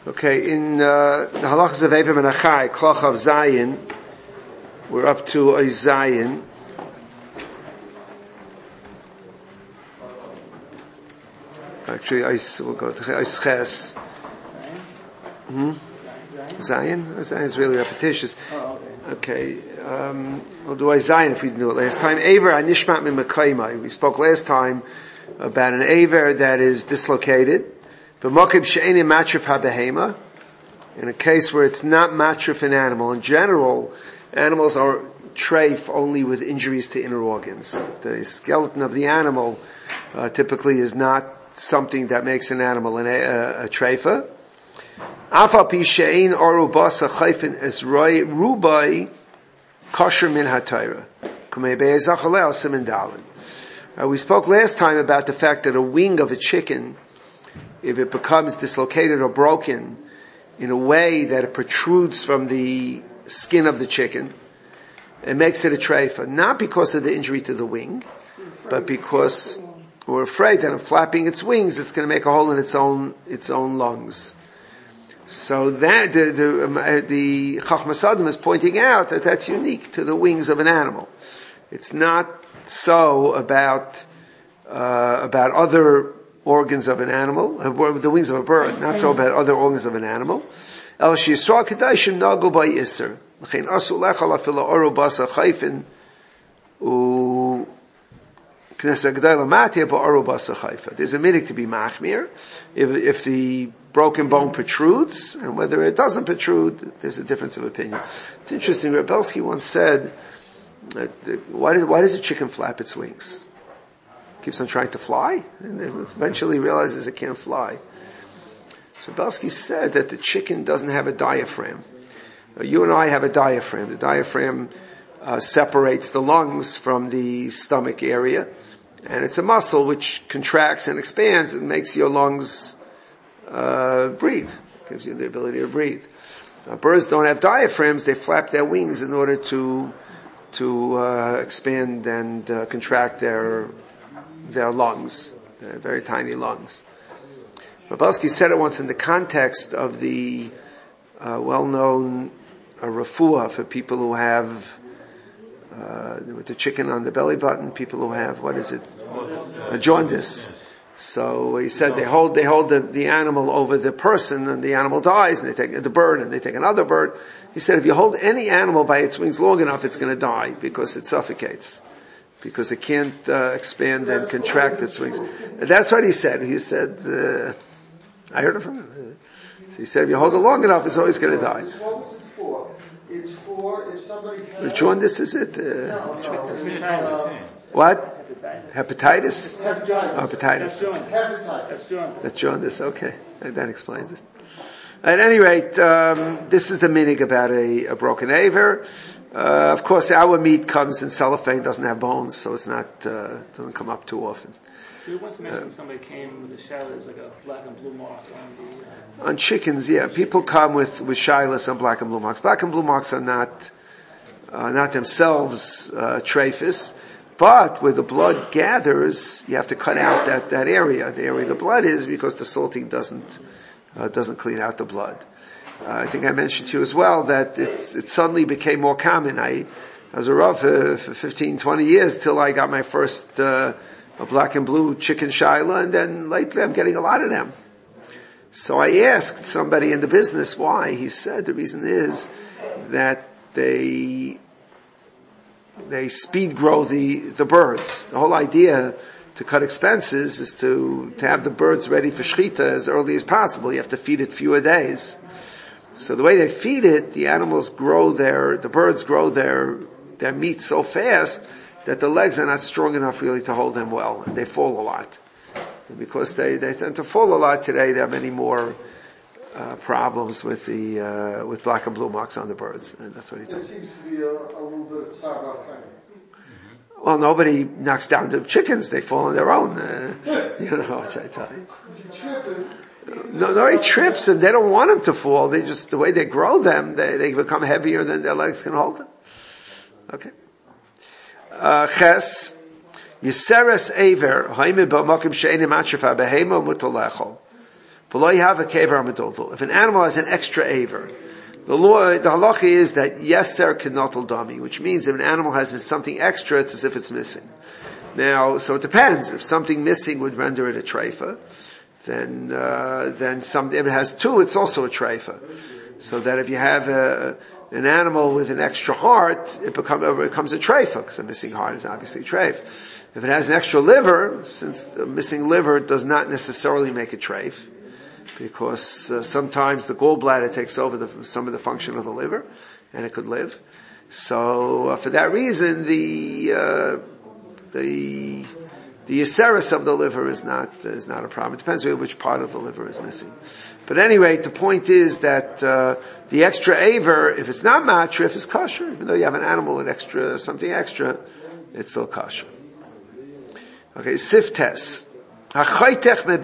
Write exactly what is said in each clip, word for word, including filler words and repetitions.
Okay, in uh, the halachas of Eiver Menachai, Kloch of Zayin, we're up to a Zayin. Actually, I will go to Eis Ches. Hmm? Zayin? Zayin is really repetitious. Okay, um, we'll do a Zayin if we didn't do it last time. Eiver Anishmat Min Mekaymai. We spoke last time about an Eiver that is dislocated. In a case where it's not matrif an animal, in general, animals are treif only with injuries to inner organs. The skeleton of the animal uh, typically is not something that makes an animal an, a, a treifa. Afa pi she'ein oru basa chayfen es rubai kosher min hatayra. Kumei be'ezachalel simen dalin. We spoke last time about the fact that a wing of a chicken, if it becomes dislocated or broken in a way that it protrudes from the skin of the chicken, it makes it a treifa. Not because of the injury to the wing, but because we're afraid that in flapping its wings, it's going to make a hole in its own, its own lungs. So that, the, the, um, the Chachmas Adam is pointing out that that's unique to the wings of an animal. It's not so about, uh, about other organs of an animal, the wings of a bird, not so about other organs of an animal. El Shisra Kedashim Nagu by Isser. L'chein Asu Lechal Afila Oru Basa Chayfin U Knesset G'dayla Matia Ba Oru Basa Chayfa. There's a minik to be machmir. If, if the broken bone protrudes, and whether it doesn't protrude, there's a difference of opinion. It's interesting, Rebelsky once said, that, why does, why does a chicken flap its wings? Keeps on trying to fly, and eventually realizes it can't fly. So Belsky said that the chicken doesn't have a diaphragm. Now, you and I have a diaphragm. The diaphragm uh, separates the lungs from the stomach area, and it's a muscle which contracts and expands and makes your lungs uh, breathe, gives you the ability to breathe. Now, birds don't have diaphragms; they flap their wings in order to to uh, expand and uh, contract their their lungs, their very tiny lungs. Rabelsky said it once in the context of the uh, well-known uh, refuah for people who have uh, with the chicken on the belly button, people who have, what is it? A jaundice. So he said they hold they hold the, the animal over the person, and the animal dies, and they take the bird, and they take another bird. He said if you hold any animal by its wings long enough, it's going to die because it suffocates. Because it can't uh, expand and contract its wings. And that's what he said. He said, uh, I heard it from him. So he said, if you hold it long enough, it's always going to die. What was it for? It's for if somebody has... Jaundice, is it? Uh, no, no. What? Hepatitis? Hepatitis. Oh, hepatitis. Hepatitis. That's jaundice, okay. That explains it. At any rate, um, this is the minig about a, a broken aver. Uh, of course, our meat comes in cellophane, doesn't have bones, so it's not, uh, doesn't come up too often. You once mentioned uh, somebody came with a shilas, like a black and blue mark on the... Uh, on chickens, yeah. People come with, with shilas and black and blue marks. Black and blue marks are not, uh, not themselves, uh, trephis, but where the blood gathers, you have to cut out that, that area. The area the blood is, because the salting doesn't, uh, doesn't clean out the blood. Uh, I think I mentioned to you as well that it's, it suddenly became more common. I, I was a Rav for, for fifteen, twenty years till I got my first, uh, a black and blue chicken shaila, and then lately I'm getting a lot of them. So I asked somebody in the business why. He said the reason is that they, they speed grow the, the birds. The whole idea to cut expenses is to, to have the birds ready for shechita as early as possible. You have to feed it fewer days. So the way they feed it, the animals grow their, the birds grow their, their meat so fast that the legs are not strong enough really to hold them well, and they fall a lot. And because they, they tend to fall a lot today, there are many more, uh, problems with the, uh, with black and blue marks on the birds. And that's what he told me. It seems to be a, a little bit of tzar b'chaim. Well, nobody knocks down the chickens, they fall on their own, uh, you know, what I tell you. No, no, he trips and they don't want him to fall. They just, the way they grow them, they, they become heavier than their legs can hold them. Okay. Uh, Ches, Yiseres Aver, Haime B'Makim She'enim Atshefa Behema Mutolechol. V'lo have a kever amadodol. If an animal has an extra aver, the law, the halacha is that yeser kenotel dami, which means if an animal has something extra, it's as if it's missing. Now, so it depends. If something missing would render it a treifa, then, uh, then some, if it has two, it's also a treifa. So that if you have a, an animal with an extra heart, it, become, it becomes a treifa, because a missing heart is obviously a treif. If it has an extra liver, since the missing liver does not necessarily make a treif, because uh, sometimes the gallbladder takes over the, some of the function of the liver, and it could live. So uh, for that reason, the uh, the the aceris of the liver is not is not a problem. It depends on which part of the liver is missing. But at any rate, the point is that uh, the extra aver, if it's not matrif, is kosher. Even though you have an animal with extra something extra, it's still kosher. Okay, siftes. Here you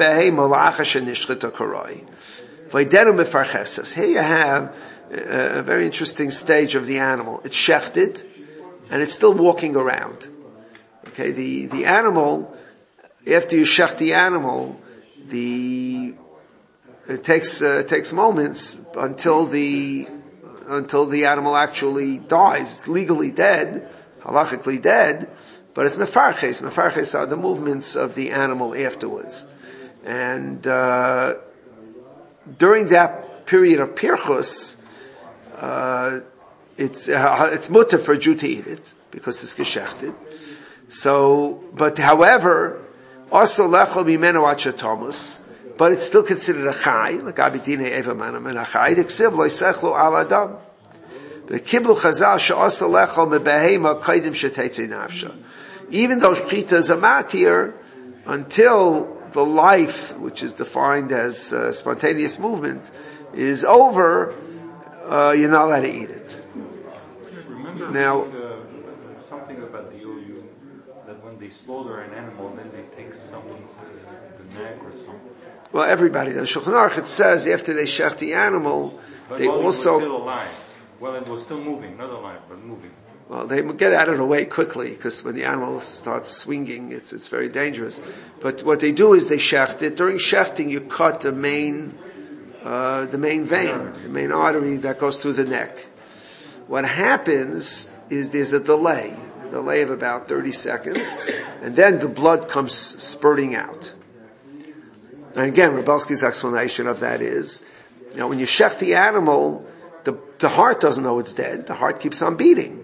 have a very interesting stage of the animal. It's shechted, and it's still walking around. Okay, the, the animal, after you shech the animal, the, it takes, uh, it takes moments until the, until the animal actually dies. It's legally dead, halachically dead, but it's mefarches. Mefarches are the movements of the animal afterwards. And, uh, during that period of pirchus, uh, it's, uh, it's mutter for a Jew to eat it, because it's geshechted. So, but however, also lechol mimenu achatomus, but it's still considered a chai, like abidine eva manam and a chai, diksiv lo yisechlu al adam. The kiblu chazal she'asa lechol mebehema kaidim sheteitze nafsha. Even though shchita is a matir, until the life, which is defined as uh, spontaneous movement, is over, uh, you're not allowed to eat it. Remember now, uh, something about the O U, that when they slaughter an animal, then they take something to the neck or something. Well, everybody does. Shulchan Aruch, it says after they shech the animal, but they while also... it was still alive. Well, it was still moving, not alive, but moving. Well, they get out of the way quickly, because when the animal starts swinging, it's it's very dangerous. But what they do is they shecht it. During shechting, you cut the main, uh, the main vein, the main artery that goes through the neck. What happens is there's a delay, a delay of about thirty seconds, and then the blood comes spurting out. And again, Rebelsky's explanation of that is, you know, when you shecht the animal, the, the heart doesn't know it's dead. The heart keeps on beating.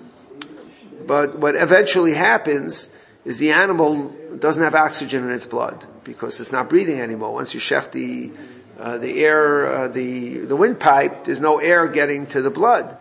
But what eventually happens is the animal doesn't have oxygen in its blood because it's not breathing anymore. Once you shecht the, uh, the air, uh, the, the windpipe, there's no air getting to the blood.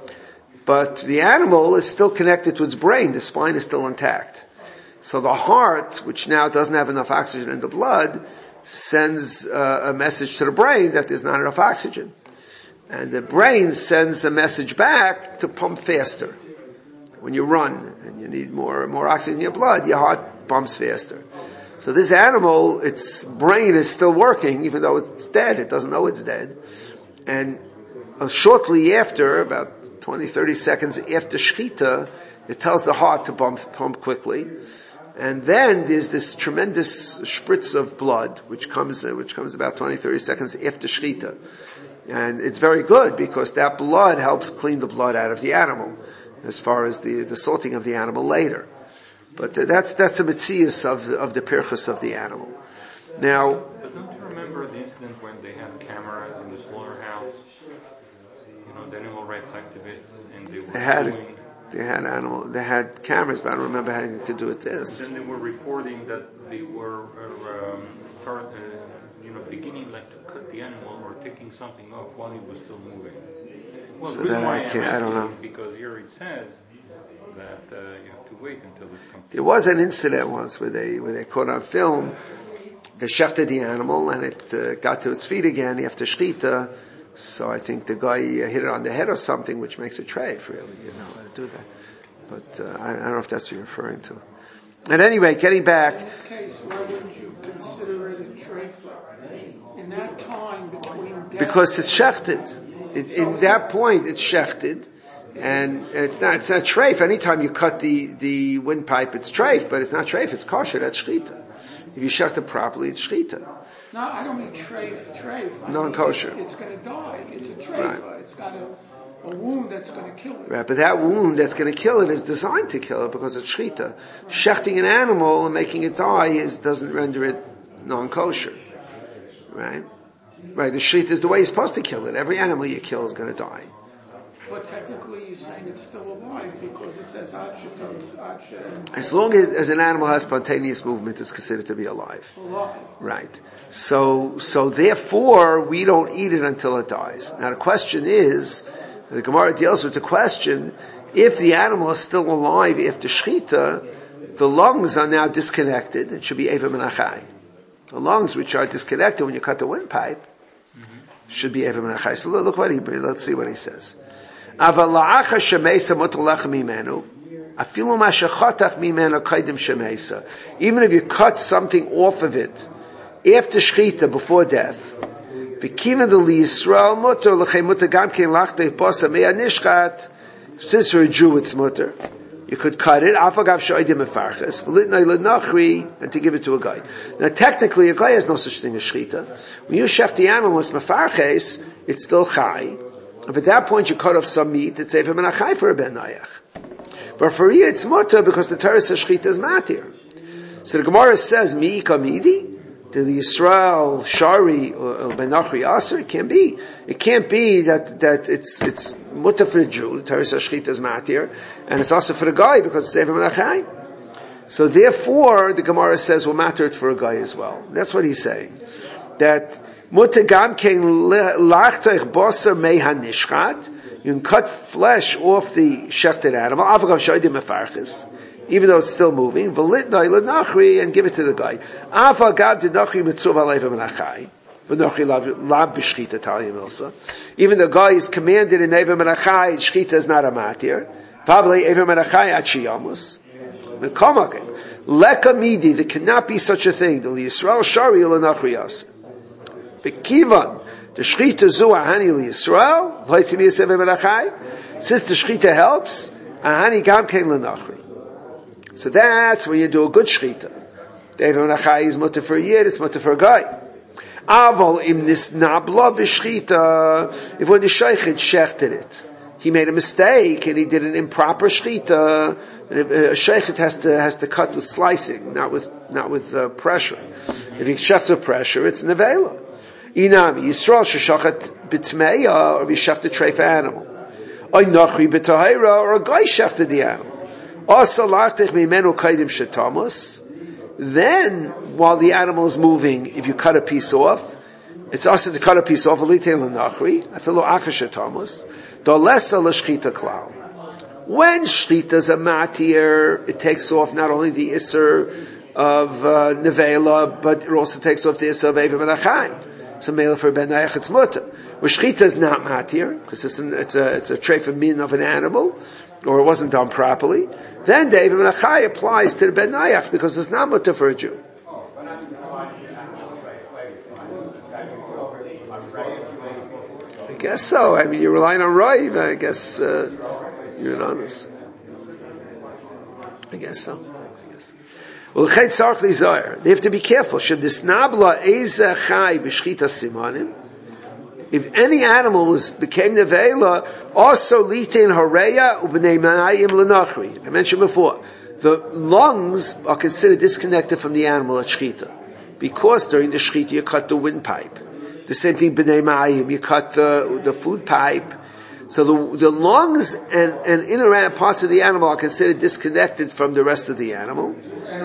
But the animal is still connected to its brain. The spine is still intact. So the heart, which now doesn't have enough oxygen in the blood, sends uh, a message to the brain that there's not enough oxygen. And the brain sends a message back to pump faster. When you run and you need more, more oxygen in your blood, your heart pumps faster. So this animal, its brain is still working, even though it's dead. It doesn't know it's dead. And uh, shortly after, about twenty, thirty seconds after shechita, it tells the heart to pump, pump quickly. And then there's this tremendous spritz of blood, which comes, uh, which comes about twenty, thirty seconds after shechita. And it's very good because that blood helps clean the blood out of the animal, as far as the, the sorting of the animal later. But uh, that's, that's the mitzias of, of the pirchus of the animal. Now, but don't you remember the incident when they had cameras in the slaughterhouse? You know, the animal rights activists, and they were they had, doing, they had animal, they had cameras, but I don't remember having to do with this. then they were reporting that they were, uh, um, start, uh, you know, beginning like to cut the animal or taking something off while it was still moving. Well, So the reason then why I I'm can't, I don't asking know. is because here it says that uh, you have to wait until it comes. There was an incident once where they, where they caught on film, they shechted the animal and it uh, got to its feet again after shechita. So I think the guy uh, hit it on the head or something, which makes a treif, really, you know, how to do that. But uh, I, I don't know if that's what you're referring to. At any rate, getting back. In this case, why wouldn't you consider it a treifa? In that time between death, Because it's shechted. It, in that point, it's shechted. And it's not, it's not treif. Anytime you cut the, the windpipe, it's treif, but it's not treif, it's kosher, that's shechita. If you shecht it properly, it's shechita. No, I don't mean treif, treif. Non-kosher. Mean it's, it's going to die. It's a treifa. Right. It's got a, a wound that's going to kill it. Right, but that wound that's going to kill it is designed to kill it because it's shechita. Right. Shechting an animal and making it die is doesn't render it non-kosher. Right? Right, the shechita is the way you're supposed to kill it. Every animal you kill is going to die. But technically you're saying it's still alive because it says adsha. As long as, as an animal has spontaneous movement, it's considered to be alive. Alive. Right. So, so therefore, we don't eat it until it dies. Now the question is, the Gemara deals with the question, if the animal is still alive after shechita, the lungs are now disconnected. It should be Eva Menachai. The lungs, which are disconnected when you cut the windpipe, mm-hmm. should be Eva Menachai. So look what he, let's see what he says. Even if you cut something off of it after shechita, before death, since you're a Jew, it's mutter. You could cut it, and to give it to a guy. Now technically, a guy has no such thing as shechita. When you shech the animal, it's mefarches, it's still chai. If at that point you cut off some meat, it's Eivah Menachai for a Ben Nayach. But for you it's mutter because the Torah says shechita is matir. So the Gemara says, Mi'ika midi? Did the Yisrael Shari or Ben Nachri Aser? It can't be. It can't be that, that it's, it's mutter for the Jew. The Torah says shechita is matir. And it's also for the guy because it's Eivah Menachai. So therefore, the Gemara says, we'll matter it for a guy as well. That's what he's saying. That, Mutter gam kein lachtoich bosser mei hanishchat. You can cut flesh off the shechted animal. Avagav shoydim mefarches, even though it's still moving. V'litnoi l'nachri and give it to the guy. Avagav d'nachri mitzuv aleiva menachai. V'nachri lav b'shchita talim ilsa. Even the guy is commanded in Eiva Menachai, shchita is not a matir. Pavlei Eiva Menachai at shiyamus. V'komakim leka midi. There cannot be such a thing. The Yisrael shari l'nachri yas. Bekivan, the shechita zu ahani liyisrael, loitzim yisef emenachai. Since the shechita helps, ahani gam kein lenachri. So that's when you do a good shechita. The emenachai is mutter for a yid, it's mutter for a guy. Aval im nisnabla b'shechita, if when the sheichet shechted it, he made a mistake and he did an improper shechita, and a sheichet has to has to cut with slicing, not with not with uh, pressure. If he shechts with pressure, it's nevela. Inam Yisrael sheshachat b'tmeya or b'shachted treif animal. Oy nachri b'tahira or a guy shechted the animal. Asa lachtich mimenu kaidim shetamus. Then, while the animal is moving, if you cut a piece off, it's also to cut a piece off. Alitein l'nachri afilu achash shetamus. Dolesa l'shchita klal. When shchita is a matir, it takes off not only the isser of uh, nevela, but it also takes off the isser of Eiva Menachai. So male for Ben Nayach it's mutter. Where shechita is not matir, because it's, it's a, it's a treif of min of an animal, or it wasn't done properly, then the Eiva Menachai applies to the Ben Nayach, because it's not mutter for a Jew. I guess so. I mean, you're relying on Raiv, I guess, uh, you're anonymous. I guess so. Well, they have to be careful. Should this nabla eza chai b'shchita simanim? If any animal was became nevela, also litin hareya ubnei ma'ayim lenachri. I mentioned before, the lungs are considered disconnected from the animal at shchita, because during the shchita you cut the windpipe. The same thing b'nei ma'ayim, you cut the the food pipe. So the, the lungs and, and inner parts of the animal are considered disconnected from the rest of the animal.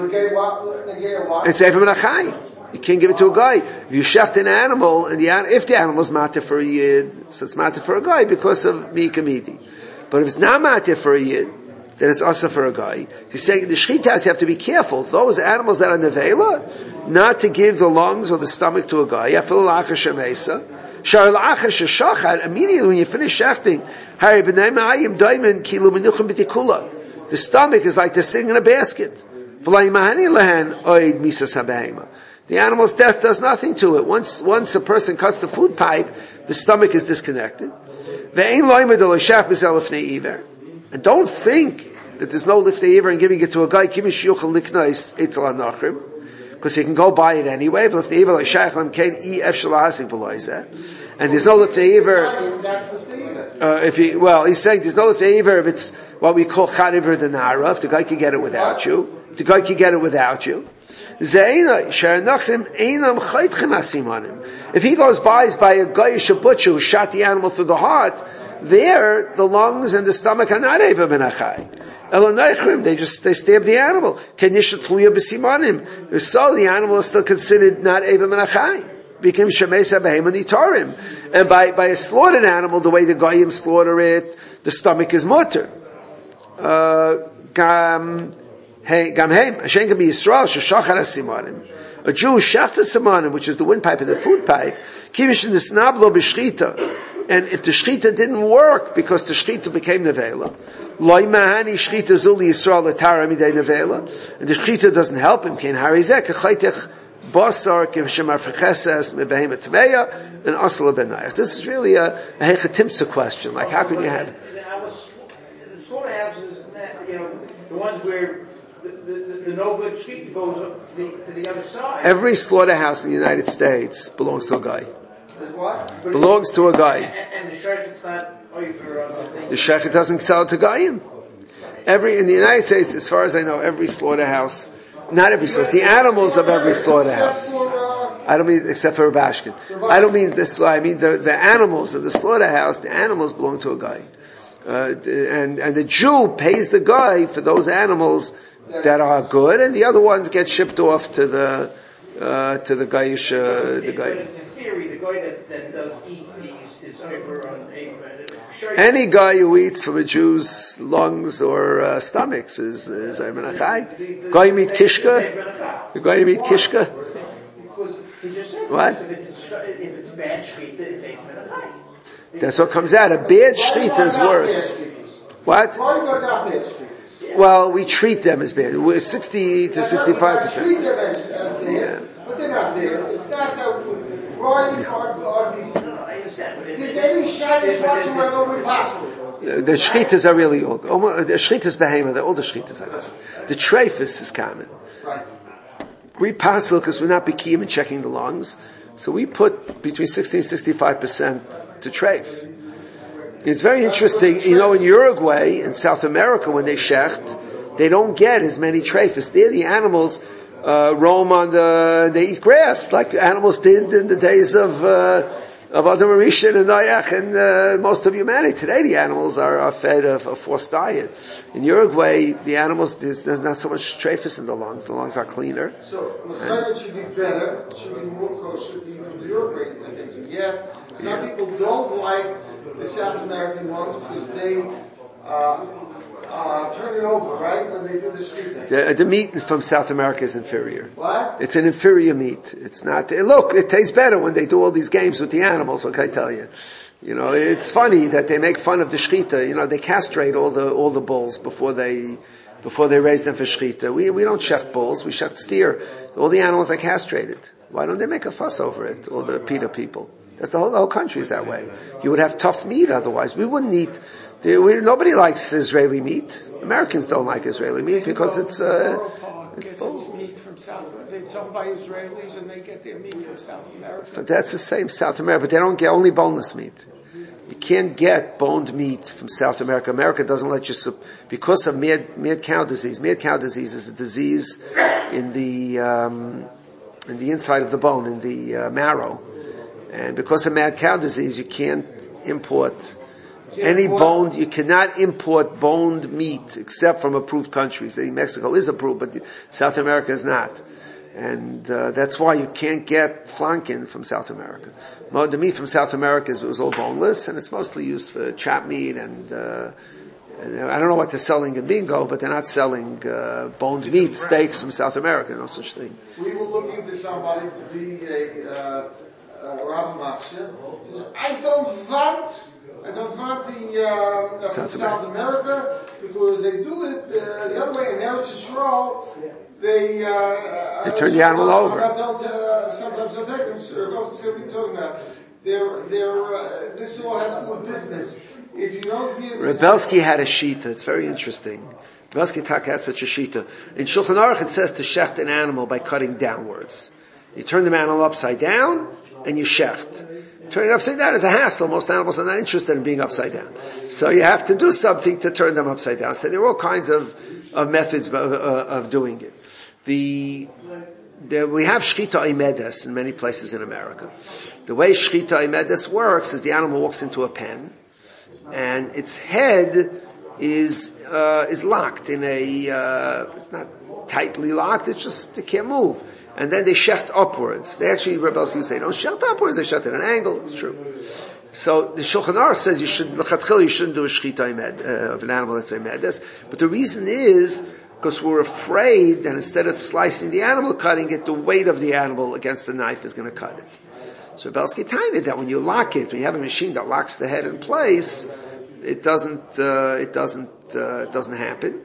It's Eiva Menachai. You can't give it to a guy. If you shecht an animal, and the if the animal is matir for a yid, so it's matir for a guy because of Mi'ika Midi. But if it's not matir for a yid, then it's also for a guy. He's saying the shchitas, you have to be careful. Those animals that are nevela, not to give the lungs or the stomach to a guy. Immediately when you finish shechting, the stomach is like the thing in a basket. The animal's death does nothing to it. Once, once a person cuts the food pipe, the stomach is disconnected. And don't think that there's no liftei iver and giving it to a guy, because he can go buy it anyway. And there's no lefeiver. That's the thing. Uh, if he, well, he's saying there's no lefeiver if it's what we call chariver denara. If the guy can get it without you, if the guy can get it without you. If he goes buys by a Goyish butcher who shot the animal through the heart, there the lungs and the stomach are not eva ben achai. They just they stab the animal. So the animal is still considered not eva ben achai. Became shemesa behemoth itorim. And by by a slaughtered animal, the way the Goyim slaughter it, the stomach is mutter. Uh, gam. Hey, Gamheim, Hashem can be Yisrael, Sheshachar HaSimanim. A Jew, Shachta Simanim, which is the windpipe and the food pipe, Kivish in the Snablo B'Shchita. And if the Shchita didn't work, because the Shchita became Nevela, Loi Mahani Shchita Zuli Yisrael L'Tara Midei Nevela, and the Shchita doesn't help him, Kein Harizek, Chaytech Basar, Kim Shemar Fecheses, Mebehem Etveya, and Asla Benayach. This is really a, a Hechatimsa question, like how can you have... The slaughterhouses, you know, the ones where The, the, the no good sheep goes up to the, to the other side. Every slaughterhouse in the United States belongs to a guy. What? Belongs to a guy. And, and the shechet's not over other things. The shechet doesn't sell it to Goyim. Every, in the United States, as far as I know, every slaughterhouse, not every slaughterhouse, the animals of every slaughterhouse. I don't mean, except for Rabashkin. I don't mean this, I mean the, the animals of the slaughterhouse, the animals belong to a guy. Uh, and, and the Jew pays the guy for those animals that are good, and the other ones get shipped off to the uh, to the Gayish, uh, the guy. In theory, the guy that, that does eat these is over on a. Any guy who eats from a Jew's lungs or uh, stomachs is is Ayman Achai. Guy you meet kishka. The guy you meet kishka. What? If it's bad shchita, it's Ayman Achai. That's what comes out. A bad shchita is worse. What? Well, we treat them as bad. We're sixty to sixty-five percent. Yeah. But they're not there. It's not that Roy or these. There's any shyness whatsoever with possible. The shchitas are really old. The shchitas behemoth, the older shchitas are good. The treifus is common. Right. We pass because we're not bekim in checking the lungs, so we put between sixty and sixty-five percent to treif. It's very interesting, you know, in Uruguay, in South America, when they shecht, they don't get as many treifus. There the animals, uh, roam on the, they eat grass, like the animals did in the days of, uh, of Adam Rishon and Noach and, uh, most of humanity. Today the animals are, are fed a, a forced diet. In Uruguay, the animals, there's, there's not so much treifus in the lungs. The lungs are cleaner. So, the fact should be better, it should be more kosher to eat from the Uruguay things. And yet, some yeah. people don't like the South American ones because they uh, uh, turn it over, right, when they do the street thing. The, the meat from South America is inferior. What? It's an inferior meat. It's not, look, it tastes better when they do all these games with the animals, what can I tell you? You know, it's funny that they make fun of the shechita. You know, they castrate all the, all the bulls before they, before they raise them for shechita. We, we don't shecht bulls, we shecht steer. All the animals are castrated. Why don't they make a fuss over it, all the PETA people? That's the whole, the whole country is that way. You would have tough meat otherwise. We wouldn't eat, we, nobody likes Israeli meat. Americans don't like Israeli meat because it's, uh, it's bull. Meat from South, it's owned by Israelis and they get their meat from South America. But that's the same, South America, but they don't get only boneless meat. You can't get boned meat from South America. America doesn't let you, because of mad, mad cow disease. Mad cow disease is a disease in the, um, in the inside of the bone, in the uh, marrow. And because of mad cow disease, you can't import any boned, you cannot import boned meat except from approved countries. Mexico is approved, but South America is not. And uh, that's why you can't get flanken from South America. The meat from South America is, was all boneless, and it's mostly used for chop meat and, uh, and I don't know what they're selling in Bingo, but they're not selling uh, boned meat steaks from South America, no such thing. We were looking for somebody to be a uh, uh, Rav Machshir. I don't want I don't want the uh, South, South America because they do it uh, the other way in Eretz Yisrael. They uh, they turn the animal uh, over. I don't, uh, sometimes I take them. Sir, go see what you're talking about. They're, they're, uh, this all has to do with business. If you don't give Rebelsky had a shita. It's very interesting. Belsky Taka has such a shita. In Shulchan Aruch it says to shecht an animal by cutting downwards. You turn the animal upside down, and you shecht. Turning upside down is a hassle. Most animals are not interested in being upside down. So you have to do something to turn them upside down. So there are all kinds of, of methods of, uh, of doing it. The, the, we have shchita imedes in many places in America. The way shchita imedes works is the animal walks into a pen, and its head is, uh, is locked in a, uh, it's not tightly locked, it's just, it can't move. And then they shecht upwards. They actually, rebels you say, don't shecht upwards, they shecht at an angle, it's true. So the Shulchan Aruch says you should, l'chatchil, you shouldn't do a shchita imed, uh, of an animal that's imedes. But the reason is, because we're afraid that instead of slicing the animal, cutting it, the weight of the animal against the knife is going to cut it. So Belsky Tainid, that when you lock it, when you have a machine that locks the head in place, it doesn't, uh, it doesn't, uh, it doesn't happen.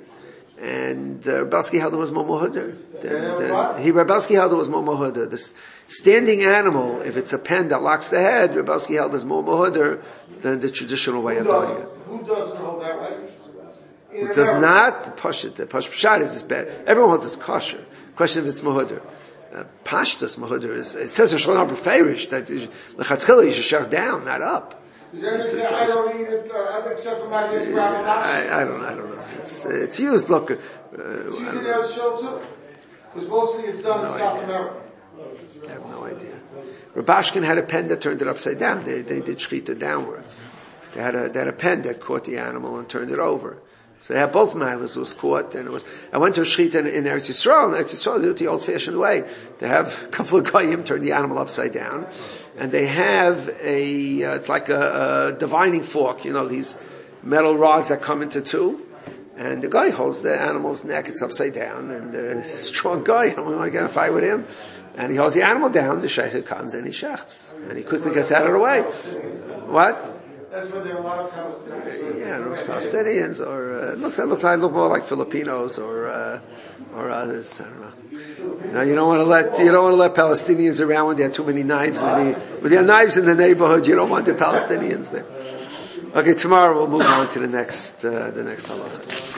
And uh, Belsky held it was momohuder. He Belsky held it was momohuder. The standing animal, if it's a pen that locks the head, Belsky held is momohuder than the traditional way of doing it. Who doesn't hold that way? Who does not push it? The push pshat is bad. Everyone wants it's kosher. Question if it's mohuder. Uh, Pashtus mohuder is. It says in Shulchan Aruch Beferish that lechatchila you should shech down, not up. Is there any say I don't eat it uh, except for my Yisrael? I, I don't. I don't know. It's it's used. Look, uh, it's used in Eretz Yisrael too, because mostly it's done no in South idea. America. I have no idea. Rabashkin had a pen that turned it upside down. They they did shchita downwards. They had a they had a pen that caught the animal and turned it over. So they had both milas. It was caught, and it was. I went to a shchita in, in Eretz Yisrael. In Eretz Yisraal, they do it the old-fashioned way. They have a couple of goyim turn the animal upside down, and they have a. Uh, it's like a, a divining fork. You know, these metal rods that come into two, and the guy holds the animal's neck. It's upside down, and the uh, strong guy. I don't want to get in a fight with him. And he holds the animal down. The sheikh comes and he shechts, and he quickly gets out of the way. What? That's where there are a lot of Palestinians. Yeah, it looks Palestinians, or uh, it looks it looks like look more like Filipinos or uh, or others. I don't know. You know, you don't want to let you don't want to let Palestinians around when there are too many knives in the when there are knives in the neighborhood. You don't want the Palestinians there. Okay, tomorrow we'll move on to the next uh, the next halacha.